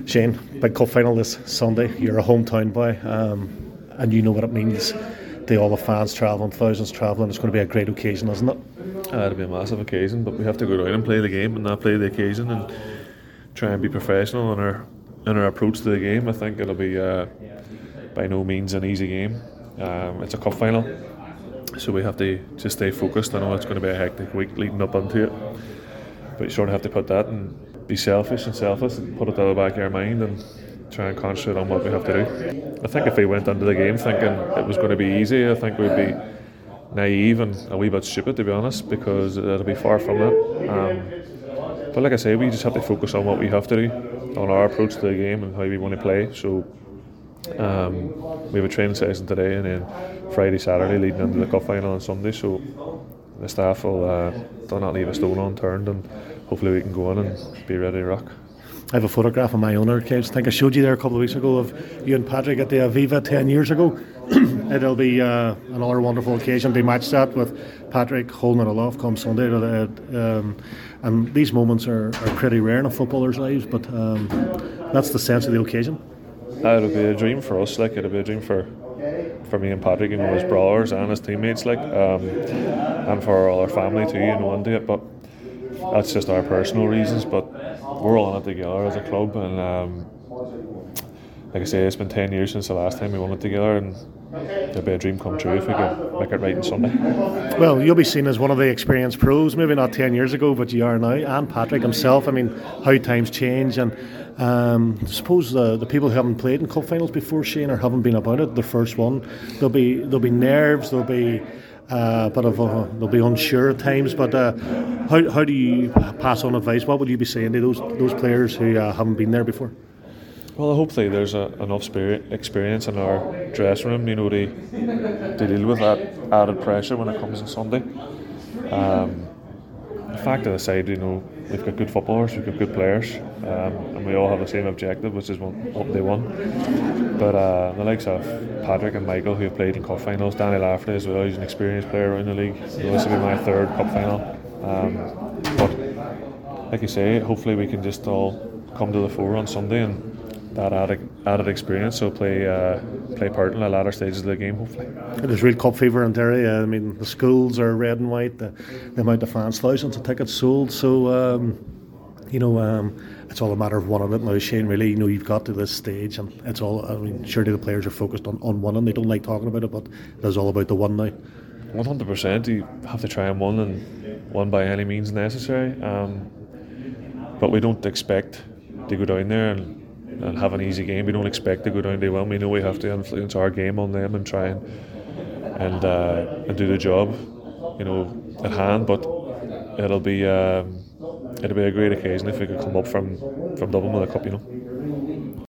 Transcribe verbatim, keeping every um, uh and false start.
Shane, big cup final this Sunday. You're a hometown boy, um, and you know what it means. The all the fans travelling, thousands travelling. It's going to be a great occasion, isn't it? Uh, it'll be a massive occasion, but we have to go down and play the game and not play the occasion, and try and be professional in our in our approach to the game. I think it'll be uh, by no means an easy game. Um, it's a cup final, so we have to just stay focused. I know it's going to be a hectic week leading up into it, but you sort of have to put that and be selfish and selfless and put it out of the back of your mind and try and concentrate on what we have to do. I think if we went into the game thinking it was going to be easy, I think we'd be naive and a wee bit stupid, to be honest, because it'll be far from that. Um, but like I say, we just have to focus on what we have to do, on our approach to the game and how we want to play. So um, we have a training session today, and then Friday, Saturday leading into the cup final on Sunday. So the staff will uh, do not leave a stone unturned, and hopefully we can go on and be ready to rock. I have a photograph of my owner, kids. I think I showed you there a couple of weeks ago of you and Patrick at the Aviva ten years ago. It'll be uh, another wonderful occasion to match that with Patrick holding it aloft come Sunday. Um, and these moments are, are pretty rare in a footballer's lives, but um, that's the sense of the occasion. Uh, it'll be a dream for us, like it'll be a dream for for me and Patrick, you know, his brothers and his teammates, like, um, and for all our family too, you know, into it. But that's just our personal reasons. But we're all in it together as a club, and um, like I say, it's been ten years since the last time we won it together, and it'll be a dream come true if we can make it right on Sunday. Well, you'll be seen as one of the experienced pros, maybe not ten years ago, but you are now, and Patrick himself. I mean, how times change, and um, I suppose the, the people who haven't played in cup finals before, Shane, or haven't been about it, the first one, there'll be there'll be nerves, there'll be Uh, but of, uh, they'll be unsure at times. But uh, how how do you pass on advice? What would you be saying to those those players who uh, haven't been there before? Well, hopefully there's a, enough spirit, experience in our dressing room, you know, to to deal with that added pressure when it comes on Sunday. Um, the fact of the side, you know, we've got good footballers, we've got good players, um, and we all have the same objective, which is one, hope they won. But uh, the likes of Patrick and Michael, who have played in cup finals, Danny Lafferty as well, he's an experienced player around the league. So this will be my third cup final. Um, but like you say, hopefully we can just all come to the fore on Sunday, and that added, added experience will play uh, play part in the latter stages of the game, hopefully. There's real cup fever in Derry. I mean, the schools are red and white, the, the amount of fans, thousands of tickets sold. So, um, you know, um, it's all a matter of winning it now, Shane, really. You know, you've got to this stage, and it's all, I mean, surely the players are focused on, on winning. They don't like talking about it, but it's all about the win now. one hundred percent. You have to try and win, and win by any means necessary. Um, but we don't expect to go down there and and have an easy game. We don't expect to go down to win. We know we have to influence our game on them and try and and, uh, and do the job, you know, at hand. But it'll be um, it'll be a great occasion if we could come up from, from Dublin with a cup, you know.